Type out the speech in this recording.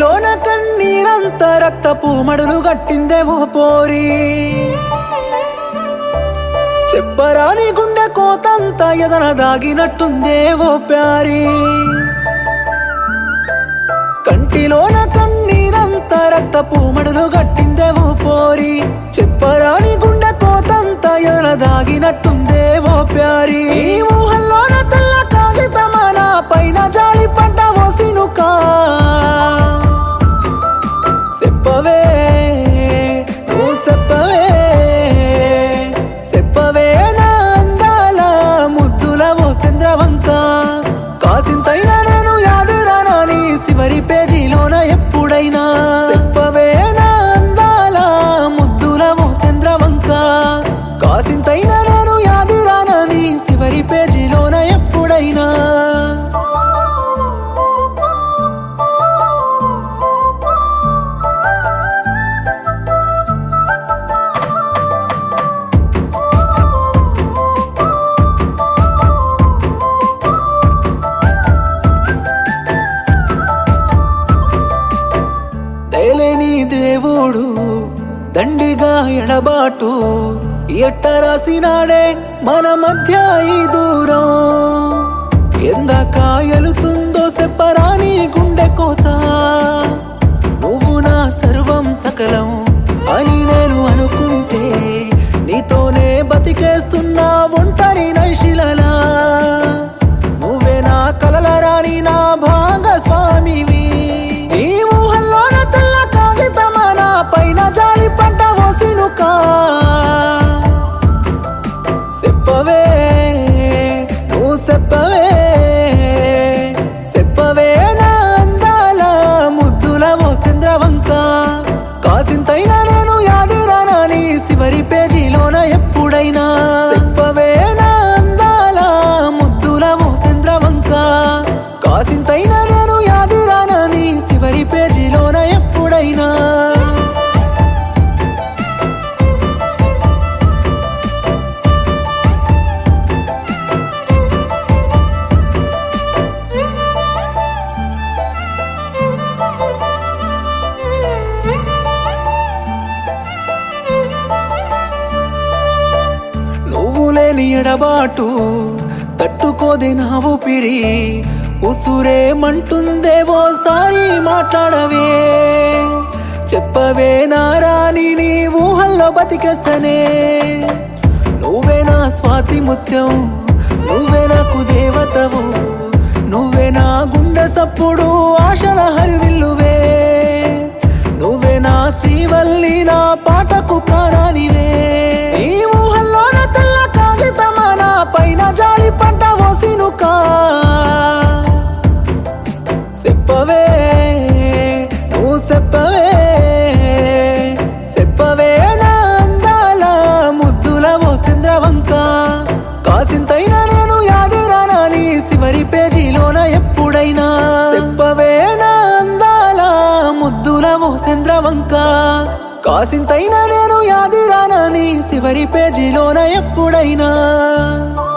కంటిలోన కన్నీరంత రక్తపు మడులు గట్టిందే ఓ పోరి చెప్పరాని గుండె కోతంత ఎదన దాగినట్టుందే ఓ ప్యారి కంటిలోన కన్నీరంత రక్తపు మడులు గట్టిందే ఓ పోరి చెప్పరాని గుండె కోతంత ఎదన దాగినట్టుందే ఓ ప్యారి ఈ ఊహల్లోన తెల్ల కాగితమాన పైన జాలి పడ్డ ఓ సినుకా చెప్పవే నువ్వు చెప్పవే చెప్పవే నా అందాల ముద్దుల ఓ చంద్రవంక కాసింతైనా నేను యాదురానా నీ చివరి పేజీలోన ఎప్పుడైనా చెప్పవే నా అందాల ముద్దుల ఓ చంద్రవంక కాసింతైనా నేను యాదురానా నీ చివరి పేజీలోన ఎప్పుడైనా దయలేని దేవుడు దండిగా ఎడబాటు ఎట్ట రాసినాడే మన మధ్య ఈ దూరం ఎందాక ఎలుతుందో చెప్పరాని గుండె కోత నువ్వు నా సర్వం సకలం అని నేను అనుకుంటే నీతోనే బతికేస్తున్నా ఒంటరి నైశిలలా నువ్వే నా కలల రాని నా భాగస్వామివి ఈ ఊహల్లోన తెల్ల కాగితమాన పైన జాలి పడ్డ ఓ సినుకా చెప్పవే నువ్వు చెప్పవే చెప్పవే నా అందాల ముద్దుల ఓ చంద్రవంక కాసింతైనా నేను యాదురానా నీ చివరి పేజీలోన ఎప్పుడైనా చెప్పవే నా అందాల ముద్దుల ఓ చంద్రవంక కాసింతైనా నేను యాదురానా నీ చివరి పేజీలోన ఎప్పుడైనా నువ్వు లేని ఎడబాటు తట్టుకోదే నా ఊపిరి ఉసురేమంటుందే ఓసారి మాట్లాడవే చెప్పవే నా రాణి నీ ఊహల్లో బతికేస్తనే నువ్వే నా స్వాతి ముత్యం నువ్వే నాకు దేవతవు నువ్వే నా గుండె సప్పుడు ఆశల హరివిల్లువే నువ్వే నా శ్రీవల్లి నా పాటకు ప్రాణానివే ఈ ఊహల్లోన తెల్ల కాగితమాన పైన జాలి పడ్డ ఓ సినుకా చెప్పవే నువ్వు చెప్పవే చెప్పవే నా అందాల ముద్దుల ఓ చంద్రవంక కాసింతైనా నేను యాదురానా నీ చివరి పేజీలోన ఎప్పుడైనా చెప్పవే నా అందాల ముద్దుల ఓ చంద్రవంక కాసింతైనా నేను యాదురానా నీ చివరి పేజీలోన ఎప్పుడైనా